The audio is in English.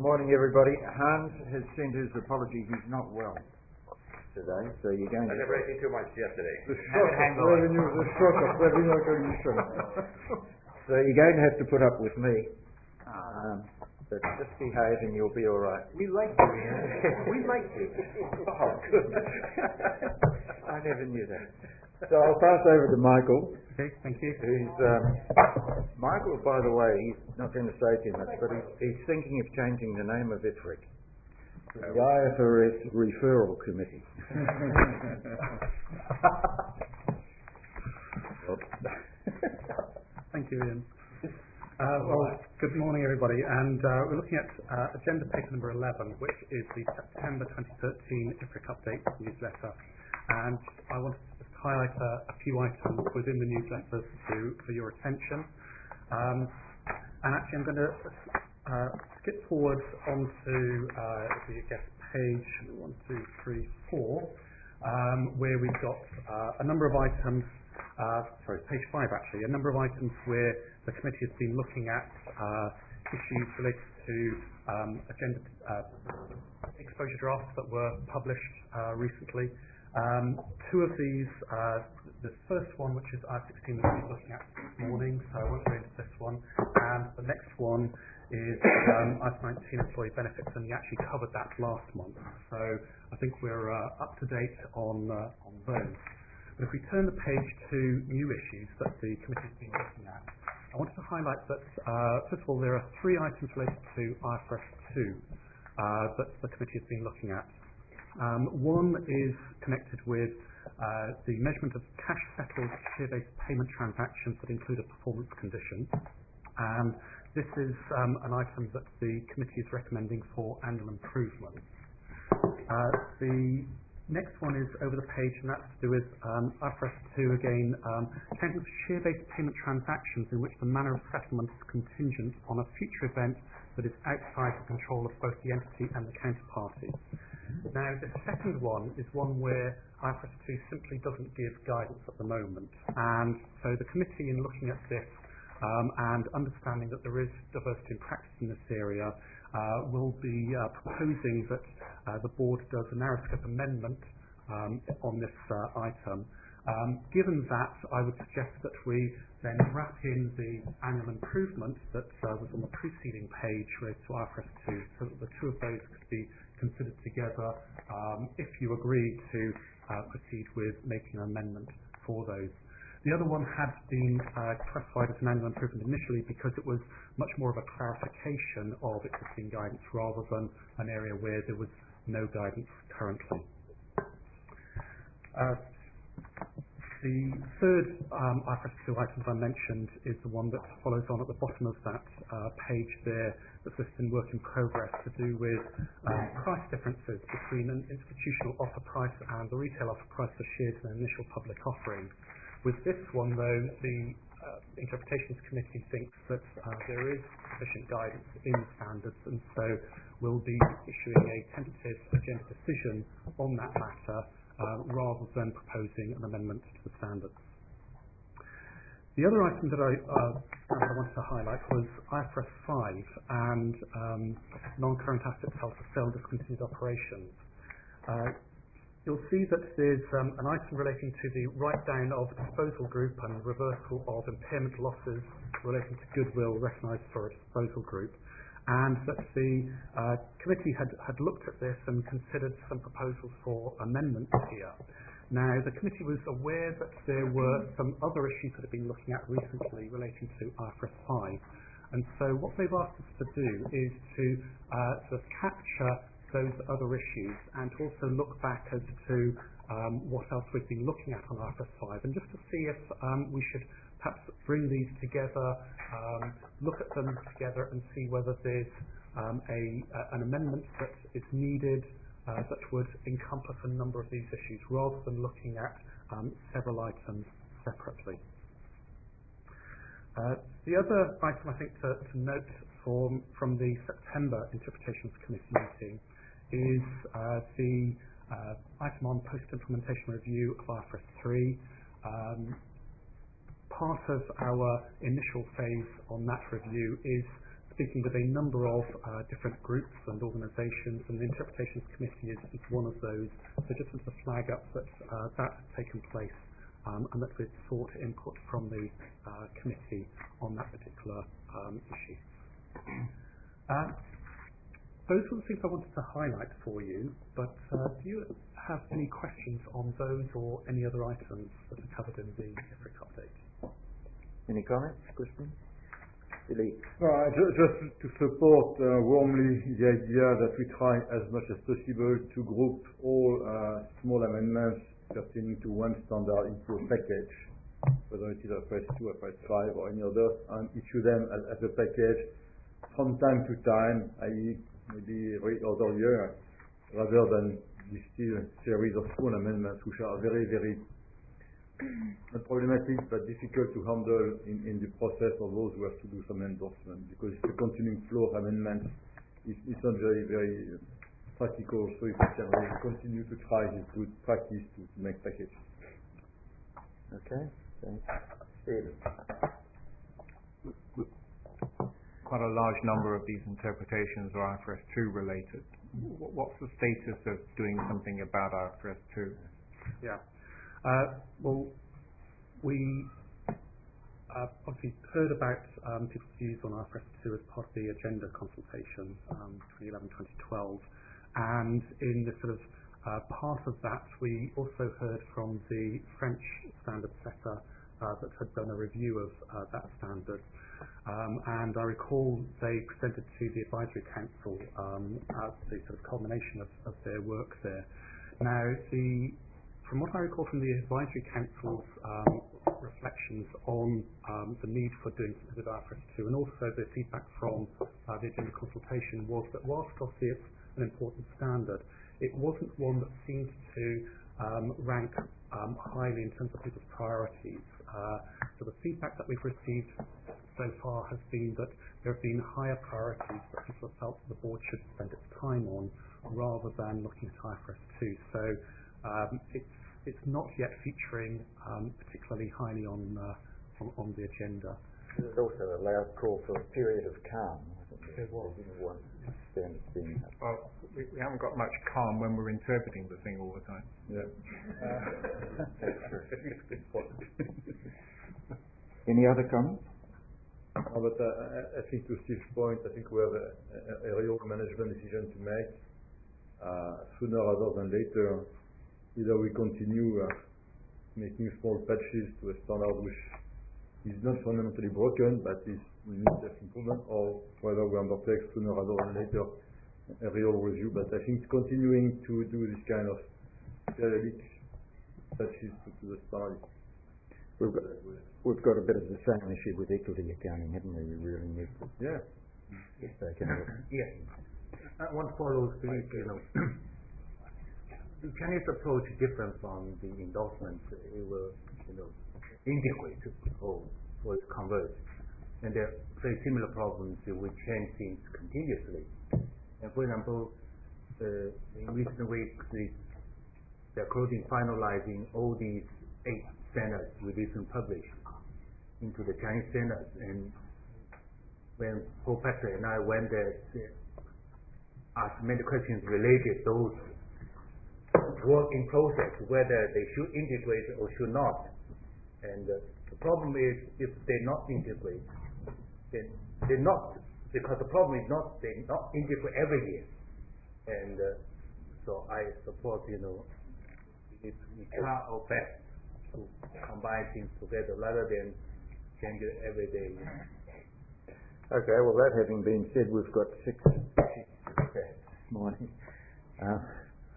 morning, everybody. Hans has sent his apology. He's not well today, so you're going to... I never ate too much yesterday. So you're going to have to put up with me. But just behave and you'll be all right. We like you, Ian. We like you. Oh, good. I never knew that. So I'll pass over to Michael. Okay, thank you. Michael, by the way, he's not going to say too much, but he's thinking of changing the name of IFRIC to the IFRS Referral Committee. Thank you, Ian. Well, good morning, everybody. And we're looking at agenda paper number 11, which is the September 2013 IFRIC update newsletter. And I wanted to just highlight a few items within the newsletter for your attention. And actually, I'm going to skip forward onto page 4, where we've got a number of items. Page 5 actually. A number of items where the committee has been looking at issues related to agenda exposure drafts that were published recently. Two of these, the first one, which is I-16, that we're looking at this morning, so I won't go into this one, and the next one is I-19 employee benefits, and we actually covered that last month, so I think we're up to date on those. But if we turn the page to new issues that the committee's been looking at, I wanted to highlight that, first of all, there are 3 items related to IFRS 2 that the committee has been looking at. One is connected with the measurement of cash-settled share-based payment transactions that include a performance condition. And this is an item that the committee is recommending for annual improvement. The next one is over the page, and that's to do with IFRS 2 again, accounting for share-based payment transactions in which the manner of settlement is contingent on a future event that is outside the control of both the entity and the counterparty. Now, the second one is one where IFRS 2 simply doesn't give guidance at the moment. And so the committee, in looking at this and understanding that there is diversity in practice in this area, will be proposing that the board does a narrow scope amendment on this item. Given that, I would suggest that we then wrap in the annual improvement that was on the preceding page related to IFRS 2, so that the two of those could be considered together if you agree to proceed with making an amendment for those. The other one had been classified as an annual improvement initially because it was much more of a clarification of existing guidance rather than an area where there was no guidance currently. The third IFRS 2 item I mentioned is the one that follows on at the bottom of that page there, that's listed in work in progress, to do with price differences between an institutional offer price and the retail offer price for shares in an initial public offering. With this one, though, the Interpretations Committee thinks that there is sufficient guidance in the standards, and so we'll be issuing a tentative agenda decision on that matter rather than proposing an amendment to the standards. The other item that I wanted to highlight was IFRS 5 and non-current assets held for sale and discontinued operations. You'll see that there's an item relating to the write-down of a disposal group and reversal of impairment losses relating to goodwill recognised for a disposal group, and that the committee had looked at this and considered some proposals for amendments here. Now, the committee was aware that there were some other issues that have been looking at recently relating to IFRS 5, and so what they've asked us to do is to sort of capture those other issues and to also look back as to what else we've been looking at on IFRS 5, and just to see if we should perhaps bring these together, look at them together and see whether there's an amendment that is needed that would encompass a number of these issues rather than looking at several items separately. The other item I think to note from the September Interpretations Committee meeting is the item on post-implementation review of IFRS 3. Part of our initial phase on that review is the speaking with a number of different groups and organisations, and the Interpretations Committee is one of those. So just as a flag up that that has taken place and that we've sought input from the committee on that particular issue. Those were the things I wanted to highlight for you, but do you have any questions on those or any other items that are covered in the IFRIC update? Any comments, Crispin? Philippe? No, just to support warmly the idea that we try as much as possible to group all small amendments pertaining to one standard into a package, whether it is IFRS 2, IFRS 5 or any other, and issue them as a package from time to time, i.e. maybe every other year, rather than this still series of small amendments which are very, very not problematic but difficult to handle in the process of those who have to do some endorsement, because it's a continuing flow of amendments. It's not very, very practical, so if we can really continue to try this good practice to make packages. Okay, thanks. Stephen? Quite a large number of these interpretations are IFRS 2 related. What's the status of doing something about IFRS 2? Yeah. Well, we obviously heard about people's views on IFRS 2 as part of the agenda consultation 2011-2012, and in the sort of part of that we also heard from the French standard setter that had done a review of that standard. And I recall they presented to the Advisory Council as the sort of culmination of their work there. Now, from what I recall from the Advisory Council's reflections on the need for doing something with IFRS 2, and also the feedback from the agenda consultation, was that whilst obviously it's an important standard, it wasn't one that seemed to rank highly in terms of people's priorities. So the feedback that we've received so far has been that there have been higher priorities that people have felt the board should spend its time on, rather than looking at IFRS 2. So it's not yet featuring particularly highly on the agenda. There's also a loud call for a period of calm. I think there was. One standard being. Well, we haven't got much calm when we're interpreting the thing all the time. Yeah. Any other comments? But I think to Steve's point, I think we have a real management decision to make sooner rather than later. Either we continue making small patches to a standard which is not fundamentally broken but is needs improvement, or whether we undertake sooner rather than later a real review. But I think continuing to do this kind of periodic patches to the standard. We've got a bit of the same issue with equity accounting, haven't we? We really need to get back into it. Yes. One follows Philippe, the Chinese approach is different from the endorsement. It will, integrate or converge. And there are very similar problems with change things continuously. And for example, in recent weeks, they're finalizing all these 8 standards we recently published into the Chinese standards. And when Paul Patrick and I went there, asked many questions related to those work in process, whether they should integrate or should not. And the problem is, if they not integrate, then they're not, because the problem is not they not integrate every year. And so I support, we try our best to combine things together rather than change it every day. Okay, well, that having been said, we've got 6 issues this morning.